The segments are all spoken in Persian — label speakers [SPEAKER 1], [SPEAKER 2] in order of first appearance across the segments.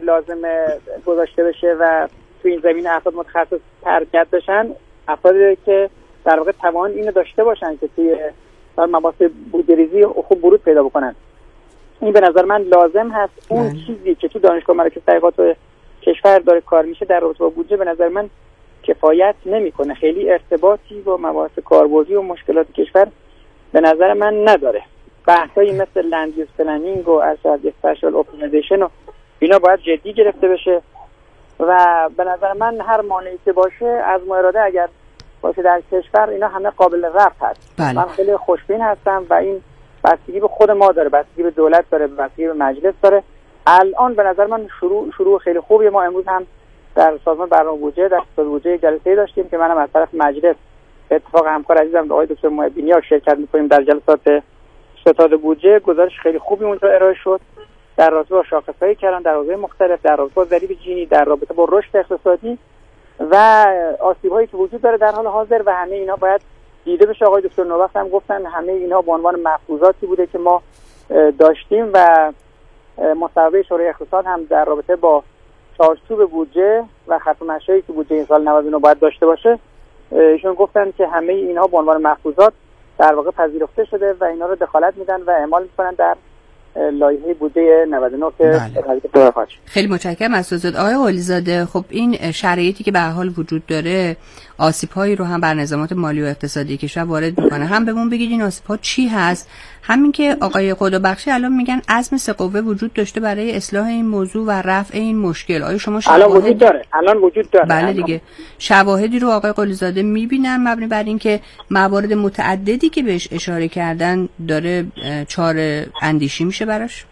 [SPEAKER 1] لازمه گذاشته بشه و تو این زمین افراد متخصص تربیت بشن، افرادی که در واقع توان اینو داشته باشن که توی مباحث بودجه‌ریزی خوب ورود پیدا بکنن. این به نظر من لازم هست. اون چیزی که تو دانشگاه مراکز تحقیقات کشور داره کار میشه در رابطه با بودجه به نظر من کفایت نمیکنه، خیلی ارتباطی با مباحث کاربردی و مشکلات کشور به نظر من نداره. بحثایی مثل لند یوز پلنینگ و اسپشیال اپتیمایزیشن و اینا باید جدی گرفته بشه و به نظر من هر مانعی که باشه از اراده اگر باشه در کشور اینا همه قابل رفع هست. من خیلی خوشبین هستم و این بستگی به خود ما داره، بستگی به دولت داره، بستگی به مجلس داره. الان به نظر من شروع خیلی خوبیه. ما امروز هم در سازمان برنامه بودجه در بودجه جلسه داشتیم که منم از طرف مجلس به اتفاق همکار عزیزم آقای دکتر محبینی شرکت می‌کنیم در جلسات ستاد بودجه. گزارش خیلی خوبی اونجا ارائه شد در رابطه با شاخص‌های کلان، در حوزه‌های مختلف، در رابطه با ضریب جینی، در رابطه با رشد اقتصادی و آسیب‌هایی که وجود داره در حال حاضر و همه اینا باید دیده بشه. آقای دکتر نوبخت هم گفتن همه اینها به عنوان مفروضاتی بوده که ما داشتیم و مصوبه شورای اقتصاد هم در رابطه با چارچوب بودجه و خط مشی که بودجه این سال 99 باید داشته باشه، ایشون گفتن که همه اینها به عنوان مفروضات در واقع پذیرفته شده و اینا رو دخالت میدن و اعمال میکنن در لایحه بودجه 99 که
[SPEAKER 2] خیلی متشکرم از توضیحات آقای قلی‌زاده. خب این شرایطی که به هر حال وجود داره آسیب‌هایی رو هم بر نظامات مالی و اقتصادی کشور وارد میکنه. هم بهمون بگید این آسیب‌ها چی هست، همین که آقای خدابخشی الان میگن عزم سه قوه وجود داشته برای اصلاح این موضوع و رفع این مشکل. آیا شما
[SPEAKER 1] الان وجود داره؟
[SPEAKER 2] بله دیگه. شواهدی رو آقای قلی‌زاده میبینن مبنی بر اینکه موارد متعددی که بهش اشاره کردن داره چاره اندیشی میشه براش؟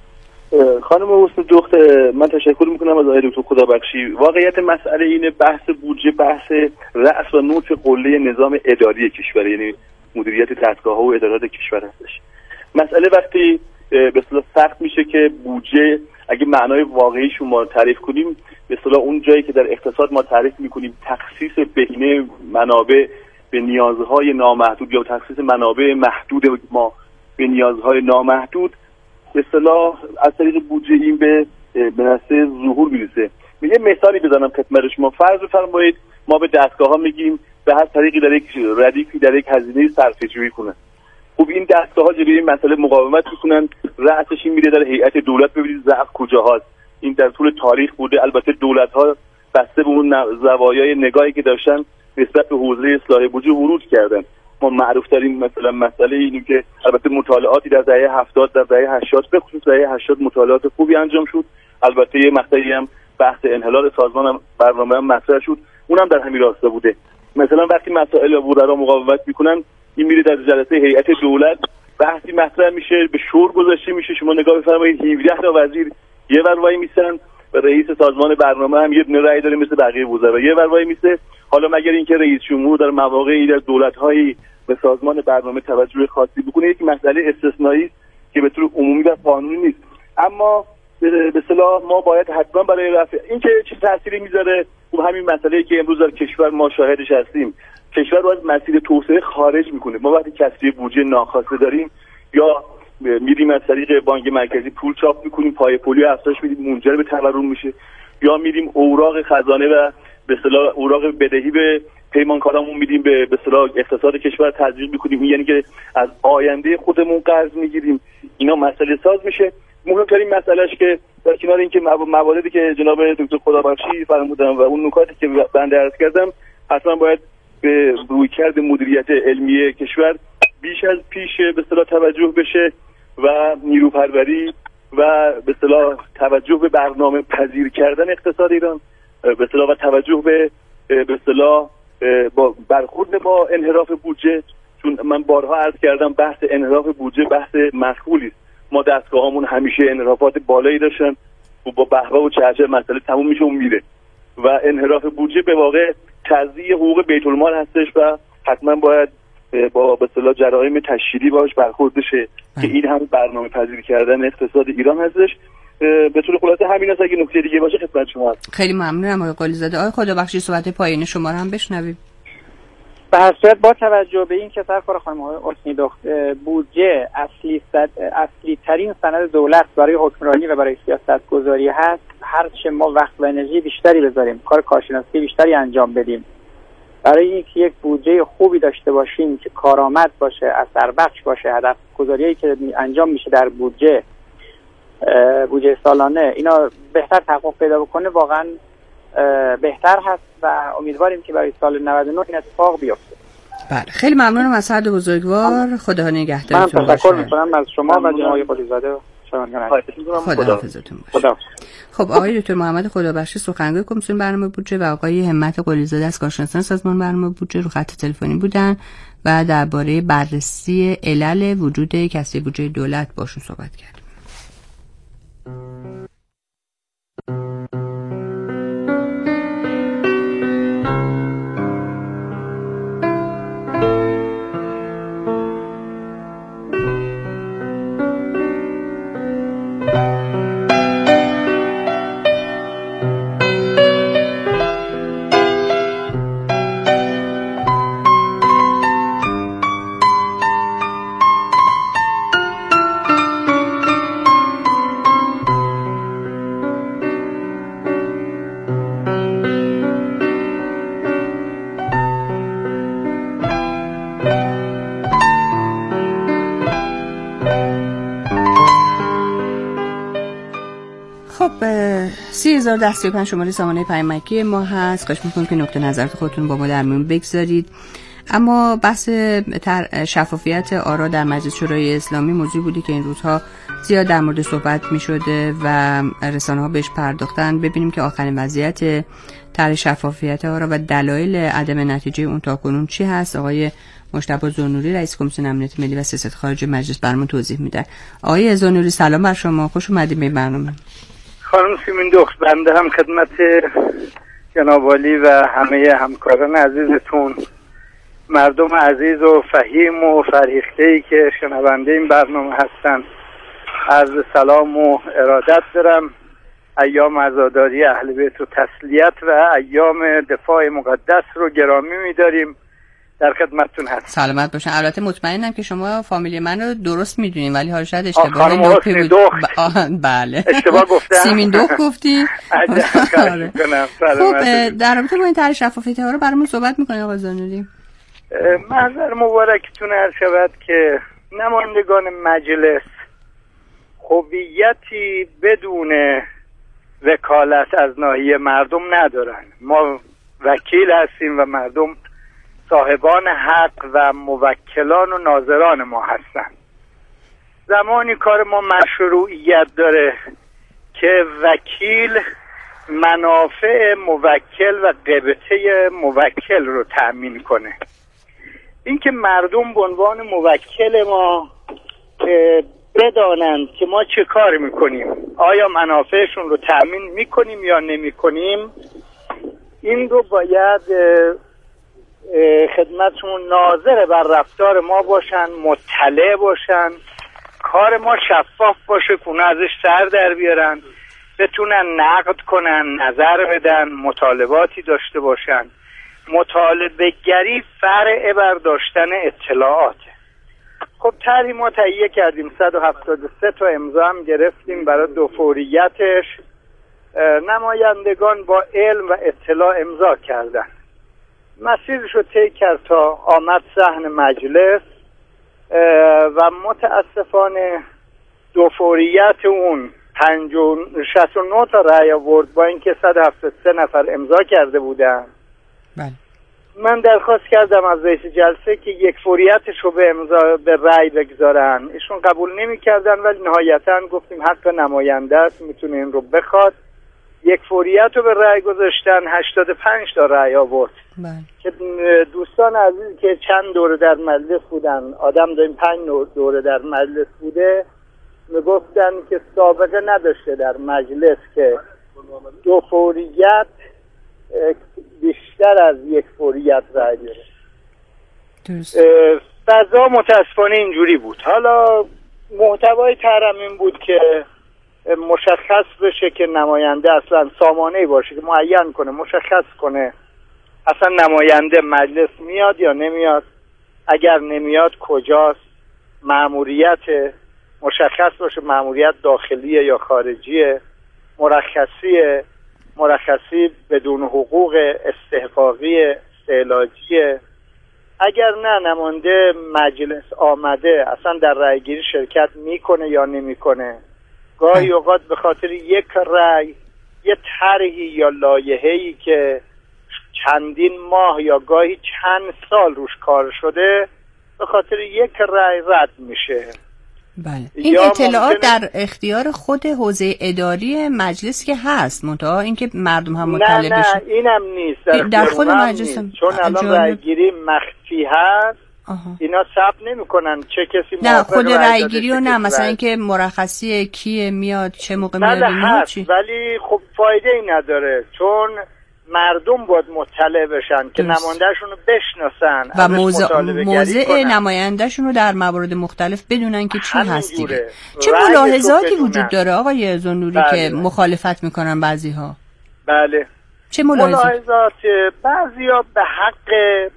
[SPEAKER 3] خانم حسن جخت، من تشکر میکنم از آقای دکتر خدابخشی. واقعیت مسئله اینه بحث بودجه بحث رأس و نوک قله نظام اداری کشور، یعنی مدیریت دستگاه‌ها و ادارات کشور هستش. مسئله وقتی به اصطلاح سخت میشه که بودجه اگه معنای واقعیش ما تعریف کنیم، به اصطلاح اون جایی که در اقتصاد ما تعریف میکنیم تخصیص بهینه منابع به نیازهای نامحدود یا تخصیص منابع محدود ما به نیازهای نامحدود، به اصطلاح از طریق بودجه این به نسل ظهور میرسه. یه مثالی بزنم خدمت شما. فرض بفرمایید ما به دستگاه‌ها میگیم به هر طریقی در یک ردیفی در یک هزینه صرفه‌جویی کنن. خب این دستگاه‌ها جلوی این مسئله مقاومت میکنن، رأسش این میره در هیئت دولت. ببینید ضعف کجاهاست. این در طول تاریخ بوده. البته دولت‌ها بسته به اون زوایای نگاهی که داشتن نسبت به حوزه اصلاح بودجه ورود کردن. ما معروف ترین مثلا مسئله اینه که البته مطالعاتی در دهه 70 در دهه 80 به خصوص دهه 80 مطالعات خوبی انجام شد. البته یه مقطعی هم بحث انحلال سازمان برنامه هم مطرح شد، اونم در همین راستا بوده. مثلا وقتی مسائل وزرا مقاومت میکنن این میره در جلسه هیئت دولت، بحثی مطرح میشه، به شور گذاشته میشه. شما نگاه بفرمایید 17 تا وزیر یه ور وای میسن و رئیس سازمان برنامه هم یه رأی داره مثل بقیه وزرا یه ور وای میسه. حالا مگر اینکه رئیس جمهور در مواقعی در دولت‌های به سازمان برنامه توجه خاصی بکنه، یک مسئله استثنایی است که به طور عمومی و قانونی نیست. اما به اصطلاح ما باید حتما برای رفع این که چه تأثیری میذاره همین مسئله‌ای که امروز در کشور ما شاهدش هستیم. کشور باید مسیر توسعه خارج میکنه. ما وقتی کسری بودجه ناخواسته داریم یا میریم از طریق بانک مرکزی پول چاپ میکنیم، پای پولی افزایش میدیم، منجر به تورم میشه، یا میریم اوراق خزانه و به اصطلاح اوراق بدهی به پیمانکارامون میدیم، به اصطلاح اقتصاد کشور تزریق میکنیم، یعنی که از آینده خودمون قرض میگیریم. اینا مسئله ساز میشه. مهمترین مسئلهش که در کنار اینکه مواردی که جناب دکتر خدابخشی فرمودن و اون نکاتی که بنده عرض کردم، حتما باید به رویکرد مدیریت علمی کشور بیش از پیش به اصطلاح توجه بشه و نیروپروری و به اصطلاح توجه به برنامه پذیر کردن اقتصاد ایران، به اصطلاح و توجه به اصطلاح با برخورد با انحراف بودجه. چون من بارها عرض کردم بحث انحراف بودجه بحث مخولی است. ما دستگاهامون همیشه انحرافات بالایی داشتن و با بهبه و چهچه مسئله تموم میشه و میره و انحراف بودجه به واقع تضییع حقوق بیت المال هستش و حتما باید با به اصطلاح جرایم تشدیدی باهاش برخورد بشه که این هم برنامه پذیر کردن اقتصاد ایران هستش. به طور خلاصه همین است. اگه نکته دیگه باشه خدمت شما هست.
[SPEAKER 2] خیلی ممنونم آقای قلی‌زاده. آقای خدابخشی صحبت پایین شما رو هم بشنویم.
[SPEAKER 1] به هر صورت با توجه به این که سرکار خانم حسنی دخت بودجه اصلی ترین سند دولت برای حکمرانی و برای سیاست گذاری هست، هرچه ما وقت و انرژی بیشتری بذاریم، کار کارشناسی بیشتری انجام بدیم برای اینکه یک بودجه خوبی داشته باشیم که کارآمد باشه، اثر بخش باشه، هدف گذاریایی که انجام میشه در بودجه سالانه اینا بهتر تحقق پیدا بکنه، واقعا بهتر هست و امیدواریم که برای سال 99 این اتفاق بیفته.
[SPEAKER 2] بله، خیلی ممنونم از سعد بزرگوار. خدا نگهدارتون باشه.
[SPEAKER 1] من تشکر می‌کنم از شما و جناب قلیزاده و
[SPEAKER 2] خدا حافظتون باشه. خب آقای دکتر محمد خدابخش سخنگوی کمیسیون برنامه بودجه و آقای همت قلیزاده از کارشناسان سازمان برنامه بودجه رو خط تلفنی بودن و درباره بررسی علل وجود کسری بودجه دولت باشون صحبت کردیم. خب 30,035 شماره سامانه پیامکی ما هست. خواهش می‌کنم که نقطه نظرات خودتون با ما در میون بگذارید. اما بحث شفافیت آرا در مجلس شورای اسلامی موضوعی بودی که این روزها زیاد در مورد صحبت می‌شده و رسانه‌ها بهش پرداختن. ببینیم که آخرین وضعیت طرح شفافیت آرا و دلایل عدم نتیجه اون تاکنون چی هست. آقای مجتبی زورنوری رئیس کمیسیون امنیت ملی و سیاست خارجی مجلس برامون توضیح میده. آقای زورنوری سلام بر شما، خوش اومدید به برنامه.
[SPEAKER 4] خانم سیمین دخت، بنده هم خدمت جناب عالی و همه همکاران عزیزتون، مردم عزیز و فهیم و فرهیخته‌ای که شنونده این برنامه هستن، عرض سلام و ارادت دارم. ایام عزاداری اهل بیت و تسلیت و ایام دفاع مقدس رو گرامی می‌داریم. در خدمتتون هستم.
[SPEAKER 2] سلامت باشن. البته مطمئنم که شما فامیل من رو درست میدونین، ولی حالا شاید اشتباه
[SPEAKER 4] نوپی بود.
[SPEAKER 2] بله
[SPEAKER 4] اشتباه گفتم.
[SPEAKER 2] سیمین دخت گفتی. خب در رابطه با این طرح شفافیت ها رو برامون صحبت میکنین آقای زورنوری.
[SPEAKER 4] محضر مبارکتون عرض شود که نمایندگان مجلس هویتی بدون وکالت از ناحیه مردم ندارن. ما وکیل هستیم و مردم صاحبان حق و موکلان و ناظران ما هستند. زمانی کار ما مشروعیت داره که وکیل منافع موکل و قبطه موکل رو تأمین کنه. اینکه مردم به عنوان موکل ما بدانند که ما چه کار میکنیم، آیا منافعشون رو تأمین میکنیم یا نمیکنیم، این رو باید خدمتشون ناظر بر رفتار ما باشن، مطلع باشن، کار ما شفاف باشه، کنه ازش سر در بیارن، بتونن نقد کنن، نظر بدن، مطالباتی داشته باشن. مطالبه گری فرع بر داشتن اطلاعات. خب طرحی ما تهیه کردیم، 173 تا امضا هم گرفتیم برای دو فوریتش. نمایندگان با علم و اطلاع امضا کردن. مسیرش رو طی کرد تا آمد صحن مجلس و متاسفانه دو فوریت اون 69 تا رأی آورد با اینکه 173 نفر امضا کرده بودن.
[SPEAKER 2] بله.
[SPEAKER 4] من درخواست کردم از رئیس جلسه که یک فوریتش رو به رأی بگذارن. ایشون قبول نمی کردن، ولی نهایتا گفتیم حق نماینده است، میتونه این رو بخواد. یک فوریت رو به رأی گذاشتن، 85 تا رأی آورد.
[SPEAKER 2] بله.
[SPEAKER 4] که دوستان عزیز که چند دوره در مجلس بودن، آدم داریم 5 دوره در مجلس بوده، میگفتن که سابقه نداشته در مجلس که دو فوریت بیشتر از یک فوریت رأی بیاره. فضا متاسفانه اینجوری بود. حالا محتوای طرح این بود که مشخص بشه که نماینده اصلا سامانه‌ای باشه که معین کنه، مشخص کنه اصلا نماینده مجلس میاد یا نمیاد؟ اگر نمیاد کجاست؟ مأموریت مشخص باشه، مأموریت داخلیه یا خارجیه، مرخصی بدون حقوق استحقاقی استعلاجیه. اگر نه نماینده مجلس آمده اصلا در رأیگیری شرکت میکنه یا نمیکنه. گاهی اوقات به خاطر یک رأی، یه طرحی یا لایحه‌ای که چندین ماه یا گاهی چند سال روش کار شده، به خاطر یک رأی رد میشه.
[SPEAKER 2] بله. این اطلاعات در اختیار خود حوزه اداری مجلس که هست، منتها اینکه مردم هم مطلع بشن.
[SPEAKER 4] نه اینم نیست
[SPEAKER 2] در خود مجلس
[SPEAKER 4] نیست. چون الان رأیگیری مخفی هست. اینا ثبت نمیکنن چه کسی
[SPEAKER 2] نه خود رأیگیری و نه مثلا اینکه مرخصی کیه میاد چه موقع میاد
[SPEAKER 4] اینها چی؟ ولی خب فایده ای نداره، چون مردم باید مطلع بشن که نمایندهشون رو بشناسن
[SPEAKER 2] و موضع نمایندهشون رو در موارد مختلف بدونن که چی هست دیگه. چه ملاحظاتی وجود داره آقای زنوری که مخالفت میکنن بعضی‌ها؟
[SPEAKER 4] بله
[SPEAKER 2] چه ملاحظات؟
[SPEAKER 4] بعضیا به حق،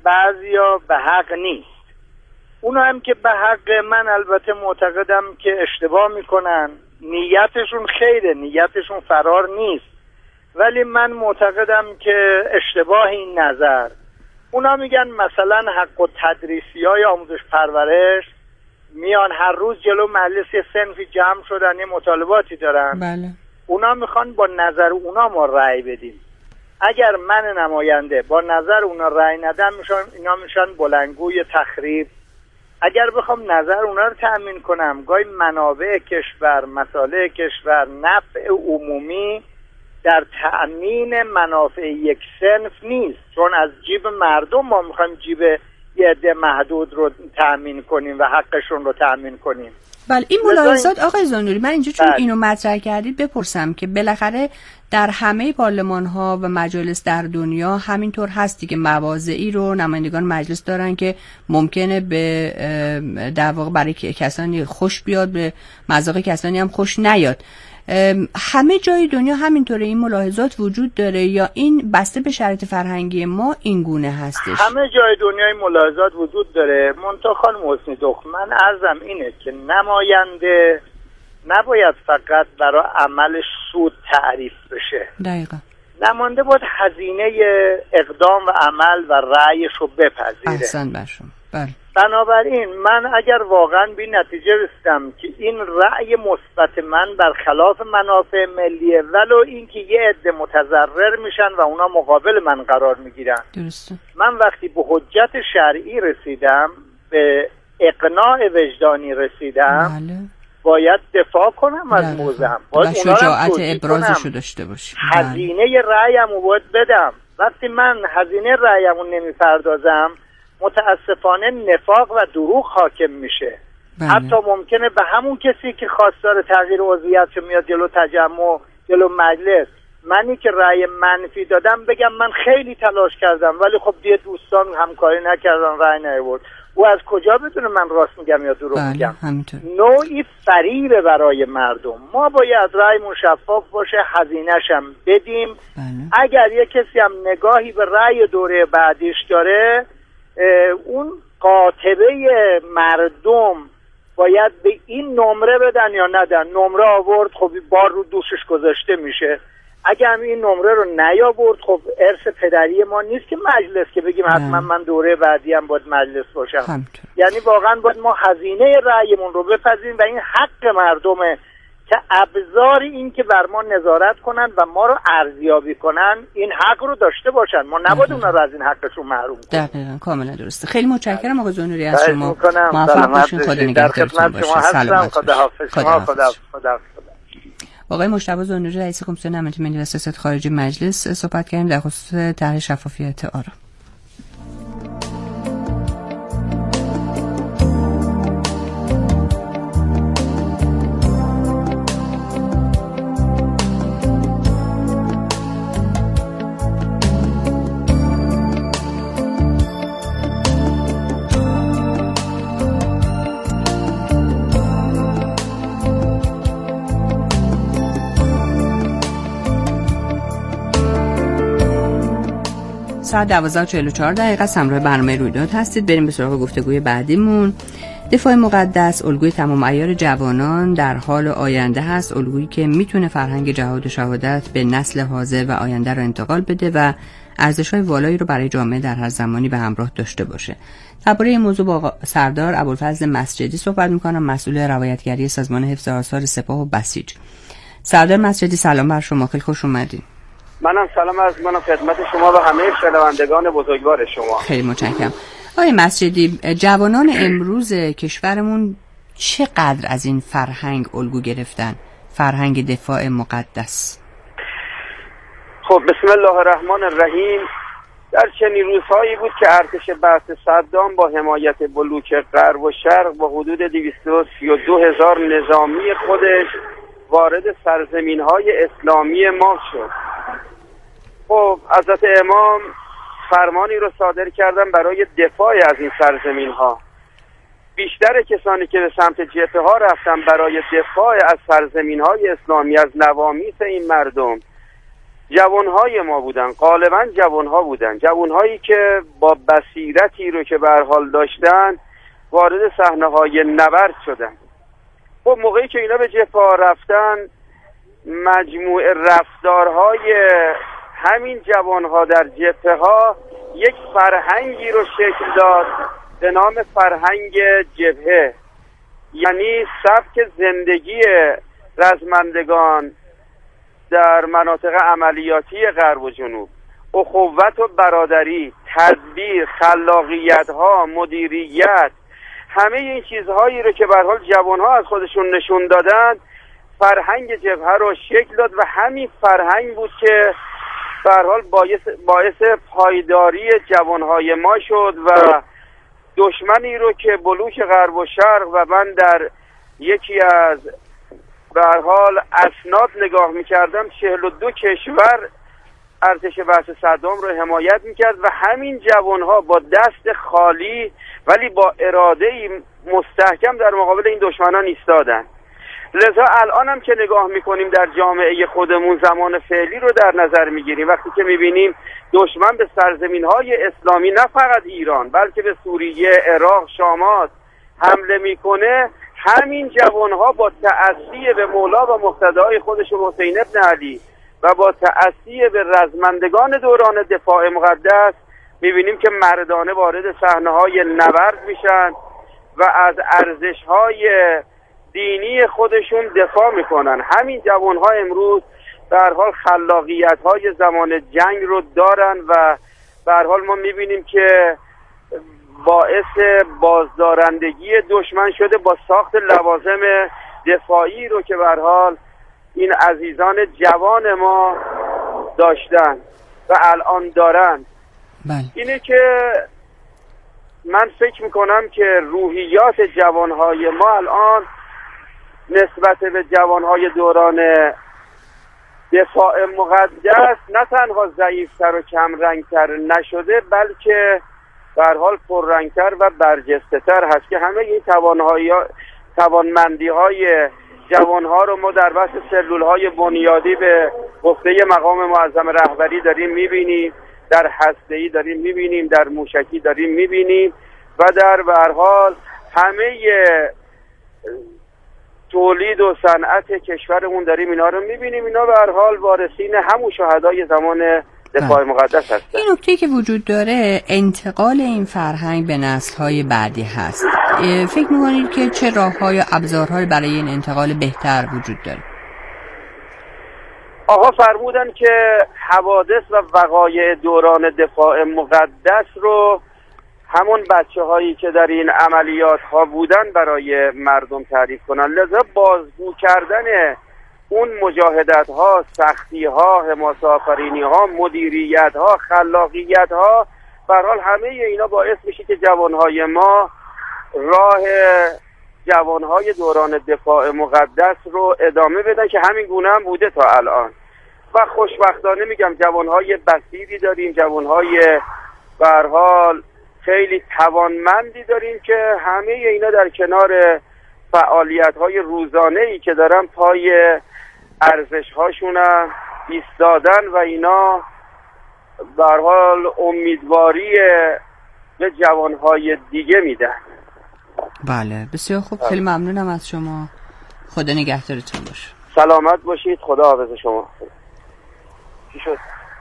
[SPEAKER 4] بعضیا به حق نیست. اونا هم که به حق، من البته معتقدم که اشتباه میکنن، نیتشون خیره، نیتشون فرار نیست، ولی من معتقدم که اشتباه این نظر. اونا میگن مثلا حق و تدریسی‌های آموزش پرورش میان هر روز جلو مجلس صنفی جمع شدن یه مطالباتی دارن.
[SPEAKER 2] بله.
[SPEAKER 4] اونا میخوان با نظر اونا ما رأی بدیم. اگر من نماینده با نظر اونا رأی ندم، اینا میشن بلندگوی تخریب. اگر بخوام نظر اونا رو تأمین کنم، گاهی منابع کشور، مصالح کشور، نفع عمومی در تأمین منافع یک صنف نیست، چون از جیب مردم ما میخوایم جیب یه عده محدود رو تأمین کنیم و حقشون رو تأمین کنیم.
[SPEAKER 2] بله این ملاحظات آقای زنوری، من اینجا چون اینو مطرح کردید بپرسم که بالاخره در همه پارلمان ها و مجالس در دنیا همینطور هستی که مواضعی رو نمایندگان مجلس دارن که ممکنه به در واقع برای کسانی خوش بیاد، به مذاق کسانی هم خوش نیاد. همه جای دنیا همینطوره این ملاحظات وجود داره یا این بسته به شرایط فرهنگی ما این گونه هستش؟
[SPEAKER 4] همه جای دنیا این ملاحظات وجود داره. منتها خانم حسنی دخت، من عرضم اینه که نماینده نباید فقط برای عملش سود تعریف بشه.
[SPEAKER 2] دقیقا.
[SPEAKER 4] نماینده باید هزینه اقدام و عمل و رأیش رو بپذیره.
[SPEAKER 2] احسن بر شما. بله.
[SPEAKER 4] بنابراین من اگر واقعا به نتیجه رسیدم که این رأی مثبت من برخلاف منافع ملیه، ولو اینکه یه عده متضرر میشن و اونا مقابل من قرار میگیرن،
[SPEAKER 2] درسته.
[SPEAKER 4] من وقتی به حجت شرعی رسیدم، به اقناع وجدانی رسیدم،
[SPEAKER 2] بله.
[SPEAKER 4] باید دفاع کنم از موضعم، باید
[SPEAKER 2] شجاعت ابرازشو داشته باشم،
[SPEAKER 4] هزینه رأیم رو باید بدم. وقتی من هزینه رأیم رو نمیپردازم، متاسفانه نفاق و دروغ حاکم میشه.
[SPEAKER 2] بله.
[SPEAKER 4] حتی ممکنه به همون کسی که خواستار تغییر عضویت میاد جلو تجمع، جلو مجلس، منی که رأی منفی دادم بگم من خیلی تلاش کردم ولی خب دیگه دوستان همکاری نکردن، رأی نیاورد. او از کجا بدونه من راست میگم یا دروغ میگم؟ نوعی فریبه برای مردم. ما باید رأیمون شفاف باشه، هزینه‌ش هم بدیم.
[SPEAKER 2] بله.
[SPEAKER 4] اگر یه کسی هم نگاهی به رأی دوره بعدیش داره، اون قاطبه مردم باید به این نمره بدن یا ندن. نمره آورد، خب بار رو دوشش گذاشته میشه. اگه هم این نمره رو نیاورد، خب ارث پدری ما نیست که مجلس که بگیم حتما من دوره بعدی هم باید مجلس باشم. یعنی واقعا باید ما هزینه رأیمون رو بپذیریم و این حق مردمه که ابزار این که بر ما نظارت کنن و ما رو ارزیابی کنن این حق رو داشته باشن. ما نباید اونا رو از این حقشون محروم کنیم.
[SPEAKER 2] دقیقاً، کاملا درسته. خیلی متشکرم آقای زنوری از شما.
[SPEAKER 4] موفق باشین. خدا نگهدارتون باشه. سلامت. خدا.
[SPEAKER 2] آقای مجتبی زنوری رئیس کمیسیون امنیت ملی و سیاست خارجی مجلس صحبت کردیم در خصوص طرح شفافیت آرا. ساعت 12:44 همراه برنامه رویداد هستید. بریم به سراغ گفتگوی بعدیمون. دفاع مقدس الگوی تمام عیار جوانان در حال آینده هست، الگویی که میتونه فرهنگ جهاد و شهادت به نسل حاضر و آینده رو انتقال بده و ارزش‌های والایی رو برای جامعه در هر زمانی به همراه داشته باشه. درباره این موضوع با سردار ابوالفضل مسجدی صحبت می‌کنم، مسئول روایتگری سازمان حفظ آثار سپاه و بسیج. سردار مسجدی سلام بر شما، خیلی خوش اومدید.
[SPEAKER 5] منم سلام عرض می‌کنم خدمت شما و همه شنوندگان بزرگوار شما.
[SPEAKER 2] خیلی متشکرم. آقای مسجدی، جوانان امروز کشورمون چقدر از این فرهنگ الگو گرفتن؟ فرهنگ دفاع مقدس.
[SPEAKER 5] خب بسم الله الرحمن الرحیم. در چنین روزهایی بود که ارتش بعث صدام با حمایت بلوک غرب و شرق با حدود 232,000 نظامی خودش وارد سرزمین‌های اسلامی ما شد. خب حضرت امام فرمانی رو صادر کردن برای دفاع از این سرزمین‌ها. بیشتر کسانی که به سمت جبهه ها رفتن برای دفاع از سرزمین‌های اسلامی، از نوامیس این مردم، جوانهای ما بودن، غالبا جوانها بودن، جوانهایی که با بصیرتی رو که به هر حال داشتن وارد صحنه‌های نبرد شدن. خب موقعی که اینا به جبهه رفتن، مجموع رفتارهای همین جوانها در جبهه ها یک فرهنگی رو شکل داد به نام فرهنگ جبهه، یعنی سبک زندگی رزمندگان در مناطق عملیاتی غرب و جنوب، اخوت و برادری، تدبیر، خلاقیت ها، مدیریت، همه این چیزهایی رو که به هر حال جوانها از خودشون نشون دادن، فرهنگ جبهه رو شکل داد و همین فرهنگ بود که به هر حال باعث پایداری جوانهای ما شد و دشمنی رو که بلوک غرب و شرق و من در یکی از به هر حال اسناد نگاه می‌کردم 42 کشور ارتش بعث صدام رو حمایت می‌کرد و همین جوانها با دست خالی ولی با اراده‌ای مستحکم در مقابل این دشمنان ایستادن. لذا الان هم که نگاه میکنیم در جامعه خودمون، زمان فعلی رو در نظر میگیریم، وقتی که میبینیم دشمن به سرزمین‌های اسلامی نه فقط ایران بلکه به سوریه، عراق، شامات حمله میکنه، همین جوانها با تأسی به مولا و مقتدای خودشون حسین ابن علی و با تأسی به رزمندگان دوران دفاع مقدس میبینیم که مردانه وارد صحنه‌های نبرد میشن و از ارزش‌های دینی خودشون دفاع میکنن. همین جوانها امروز به هر حال خلاقیت‌های زمان جنگ رو دارن و به هر حال ما میبینیم که باعث بازدارندگی دشمن شده با ساخت لوازم دفاعی رو که به هر حال این عزیزان جوان ما داشتن و الان دارن. اینه که من فکر میکنم که روحیات جوانهای ما الان نسبت به جوانهای دوران دفاع مقدس نه تنها ضعیفتر و کمرنگتر نشده بلکه به هر حال پررنگتر و برجسته‌تر هست که همه این توانمندی‌های جوانها رو ما در بحث سلول‌های بنیادی به گفته مقام معظم رهبری داریم می‌بینیم، در هسته‌ای داریم می‌بینیم، در موشکی داریم می‌بینیم و در به هر حال همه تولید و صنعت کشورمون داریم اینا رو می‌بینیم. اینا به هر حال وارثین همون شهدای زمان دفاع مقدس هستن.
[SPEAKER 2] این نکته که وجود داره انتقال این فرهنگ به نسل‌های بعدی هست. فکر می‌کنید که چه راه‌های و ابزارهایی برای این انتقال بهتر وجود داره؟
[SPEAKER 5] آقا فرمودن که حوادث و وقایع دوران دفاع مقدس رو همون بچه‌هایی که در این عملیات ها بودن برای مردم تعریف کنن. لذا بازگو کردن اون مجاهدت ها، سختی ها، حماسه آفرینی ها، مدیریت ها، خلاقیت ها، به هر حال همه اینا باعث میشه که جوانهای ما راه جوانهای دوران دفاع مقدس رو ادامه بدن که همین گونه هم بوده تا الان. و خوشبختانه میگم جوانهای بصیری داریم، جوانهای به هر حال خیلی توانمندی داریم که همه اینا در کنار فعالیت‌های روزانه‌ای که دارن پای ارزش‌هاشون ایستادن و اینا به هر حال امیدواری به جوانهای دیگه میدن.
[SPEAKER 2] بله بسیار خوب، خیلی ممنونم از شما، خدا نگهدارتون باشه.
[SPEAKER 5] سلامت باشید، خدا حافظ شما. چی شد؟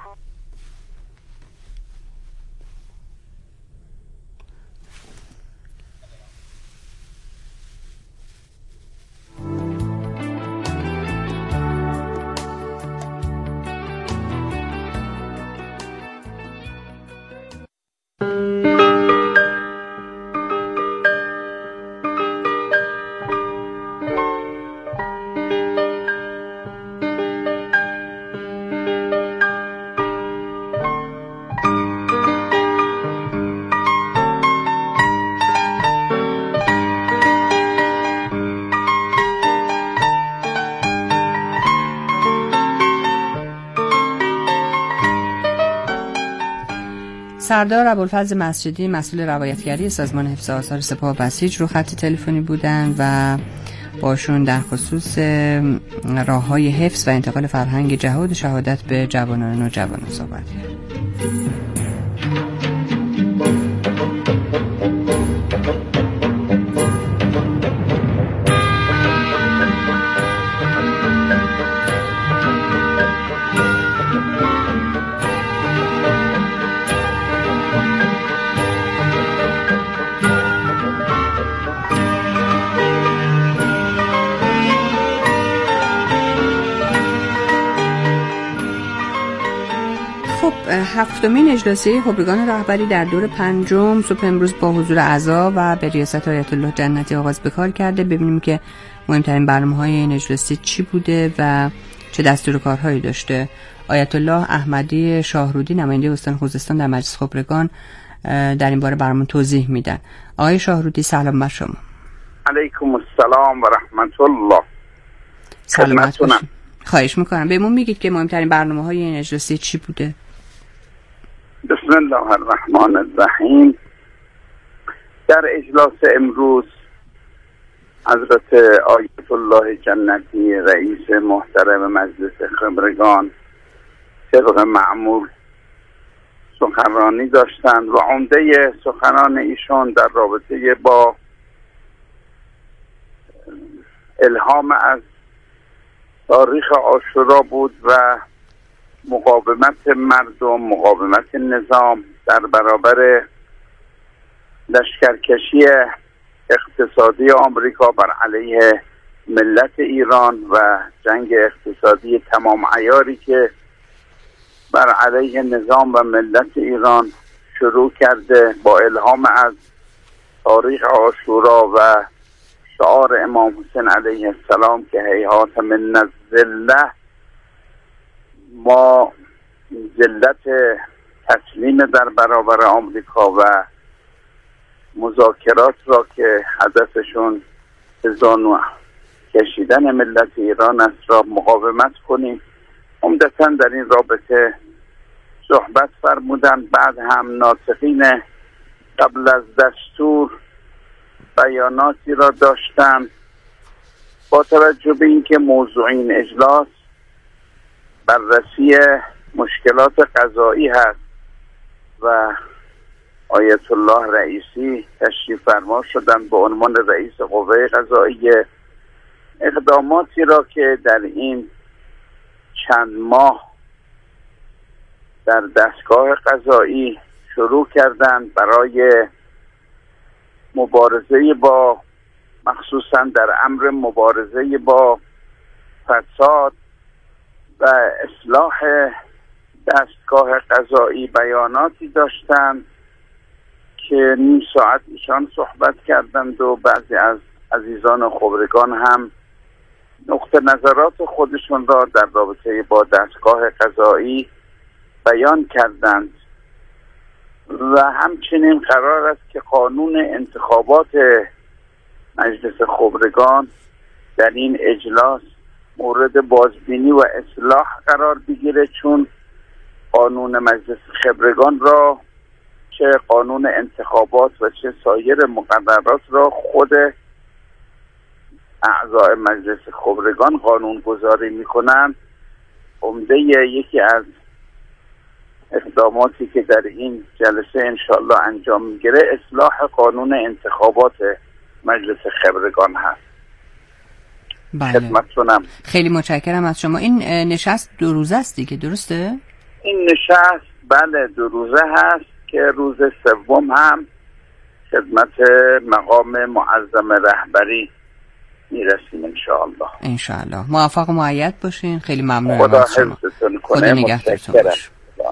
[SPEAKER 2] سردار ابوالفضل مسجدی مسئول روایتگری سازمان حفظ آثار سپاه بسیج رو خط تلفنی بودن و باشون در خصوص راه‌های حفظ و انتقال فرهنگ جهاد و شهادت به جوانان و جوانان صحبت کردیم. هفتمین اجلاسی خبرگان رهبری در دور پنجم صبح امروز با حضور اعضا و به ریاست آیت الله جنتی آغاز به کار کرده. ببینیم که مهمترین برنامه‌های این اجلاسی چی بوده و چه دستور کارهایی داشته. آیت الله احمدی شاهرودی نماینده استان خوزستان در مجلس خبرگان در این باره برامون توضیح میدن. آقای شاهرودی سلام بر شما.
[SPEAKER 6] علیکم السلام و رحمت الله.
[SPEAKER 2] سلامت باشید. خواهش میکنم بهمون میگید که مهمترین برنامه‌های این اجلاسی چی بوده؟
[SPEAKER 6] بسم الله الرحمن الرحیم. در اجلاس امروز حضرت آیت الله جنتی رئیس محترم مجلس خبرگان طبق معمول سخنرانی داشتند و عمده سخنان ایشان در رابطه با الهام از تاریخ عاشورا بود و مقاومت مردم، مقاومت نظام در برابر لشکرکشی اقتصادی آمریکا بر علیه ملت ایران و جنگ اقتصادی تمام عیاری که بر علیه نظام و ملت ایران شروع کرده، با الهام از تاریخ عاشورا و شعار امام حسین علیه السلام که هیهات من الذله، ما ذلت تسلیم در برابر آمریکا و مذاکرات را که هدفشون به زانو کشیدن ملت ایران است را مقاومت کنیم. عمدتاً در این رابطه صحبت فرمودند. بعد هم ناطقین قبل از دستور بیاناتی را داشتند. با توجه به اینکه موضوع این اجلاس بررسی مشکلات قضایی هست و آیت الله رئیسی تشریف فرما شدند به عنوان رئیس قوه قضاییه، اقداماتی را که در این چند ماه در دستگاه قضایی شروع کردند برای مبارزه با، مخصوصا در امر مبارزه با فساد و اصلاح دستگاه قضایی، بیاناتی داشتند که نیم ساعت ایشان صحبت کردند و بعضی از عزیزان خبرگان هم نقطه نظرات خودشون را در رابطه با دستگاه قضایی بیان کردند. و همچنین قرار است که قانون انتخابات مجلس خبرگان در این اجلاس مورد بازبینی و اصلاح قرار بگیره، چون قانون مجلس خبرگان را، چه قانون انتخابات و چه سایر مقررات را، خود اعضای مجلس خبرگان قانون گذاری میکنند. عمده یکی از اقداماتی که در این جلسه انشالله انجام میگیره اصلاح قانون انتخابات مجلس خبرگان هست.
[SPEAKER 2] بله.
[SPEAKER 6] خدمتتونم.
[SPEAKER 2] خیلی متشکرم از شما. این نشست 2 روزه است دیگه، درسته؟
[SPEAKER 6] این نشست بله 2 روزه هست که روز سوم هم خدمت مقام معظم رهبری میرسیم انشاءالله.
[SPEAKER 2] انشاءالله. موفق و مؤید باشین. خیلی ممنونم
[SPEAKER 6] خدا
[SPEAKER 2] از شما.
[SPEAKER 6] حفظتون
[SPEAKER 2] خدا
[SPEAKER 6] کنه.
[SPEAKER 2] نگهدارتون باشه.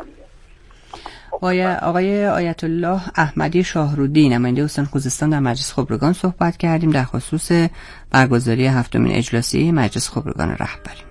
[SPEAKER 2] آقای آیت الله احمدی شاهرودی، نماینده استان خوزستان، در مجلس خبرگان صحبت کردیم در خصوص برگزاری 7مین اجلاسی مجلس خبرگان رهبری.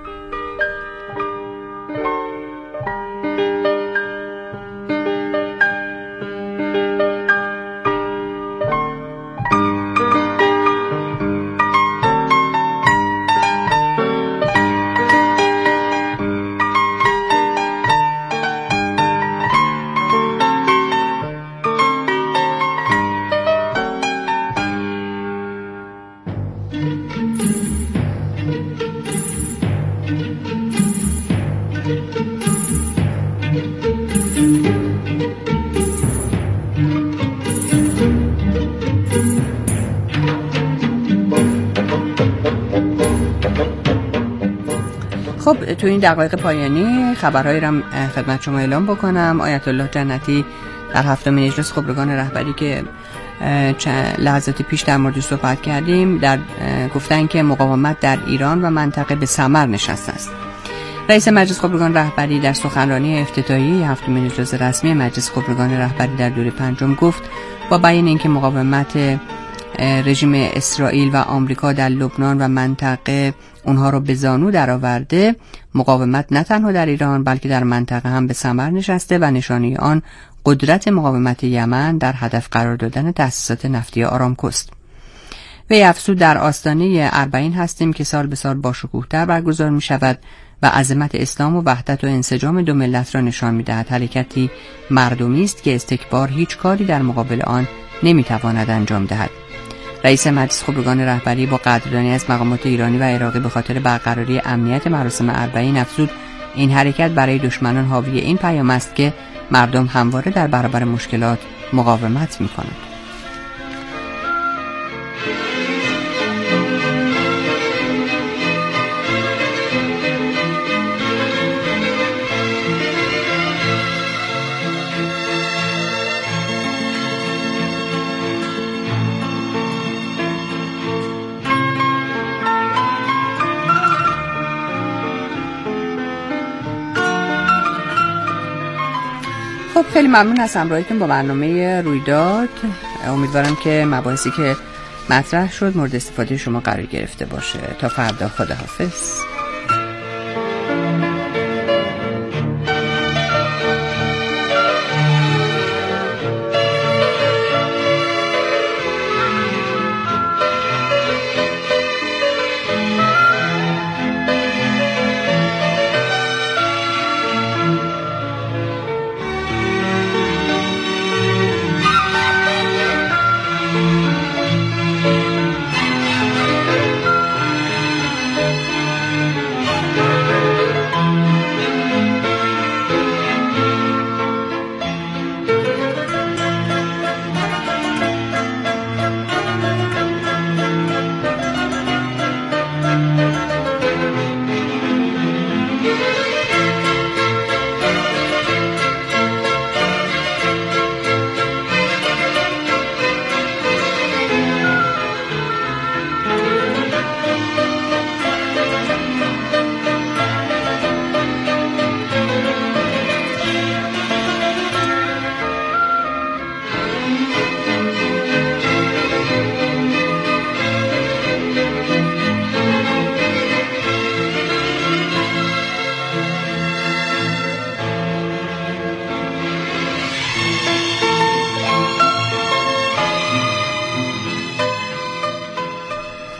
[SPEAKER 2] خب تو این دقایق پایانی خبرهایی را خدمت شما اعلام بکنم. آیت الله جنتی در 7مین اجلاس خبرگان رهبری که لحظات پیش در مورد صحبت کردیم گفتن که مقاومت در ایران و منطقه به ثمر نشسته است. رئیس مجلس خبرگان رهبری در سخنرانی افتتاحیه 7مین اجلاس رسمی مجلس خبرگان رهبری در دوره پنجم گفت با بیان اینکه مقاومت رژیم اسرائیل و آمریکا در لبنان و منطقه اونها رو به زانو درآورده، مقاومت نه تنها در ایران بلکه در منطقه هم به ثمر نشسته و نشانه آن قدرت مقاومت یمن در هدف قرار دادن تأسیسات نفتی آرامکو است. وی افزود در آستانه 40 هستیم که سال به سال باشکوه‌تر برگزار می شود و عظمت اسلام و وحدت و انسجام دو ملت را نشان می دهد. حرکتی مردمی است که استکبار هیچ کاری در مقابل آن نمی تواند انجام دهد. رئیس مجلس خبرگان رهبری با قدردانی از مقامات ایرانی و عراقی به خاطر برقراری امنیت مراسم 40 افزود این حرکت برای دشمنان حاوی این پیام است که مردم همواره در برابر مشکلات مقاومت می‌کنند. خب خیلی ممنون از همراهیتون با برنامه رویداد. امیدوارم که مباحثی که مطرح شد مورد استفاده شما قرار گرفته باشه. تا فردا، خداحافظ.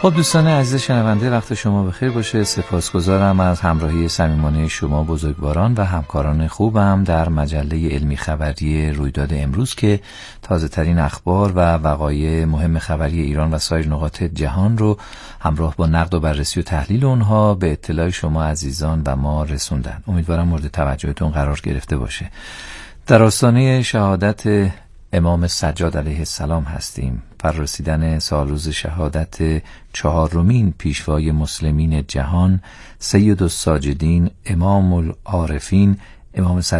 [SPEAKER 7] خب دوستان عزیز شنونده، وقت شما بخیر باشه. سپاسگزارم از همراهی صمیمانه شما بزرگواران و همکاران خوبم در مجله علمی خبری رویداد امروز که تازه ترین اخبار و وقایع مهم خبری ایران و سایر نقاط جهان رو همراه با نقد و بررسی و تحلیل اونها به اطلاع شما عزیزان و ما رسوندن. امیدوارم مورد توجهتون قرار گرفته باشه. در آستانه شهادت امام سجاد علیه السلام هستیم. فرارسیدن سالروز شهادت چهارمین پیشوای مسلمین جهان سید الساجدین امام العارفین امام سجاد